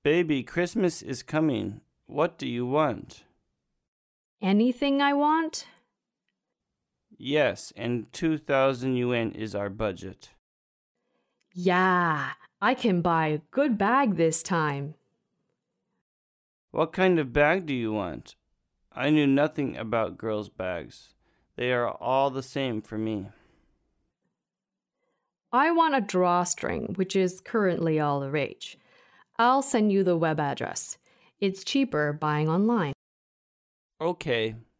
Baby, Christmas is coming. What do you want? Anything I want? Yes, and 2,000 yuan is our budget. Yeah, I can buy a good bag this time. What kind of bag do you want? I knew nothing about girls' bags. They are all the same for me. I want a drawstring, which is currently all the rage. I'll send you the web address. It's cheaper buying online. Okay,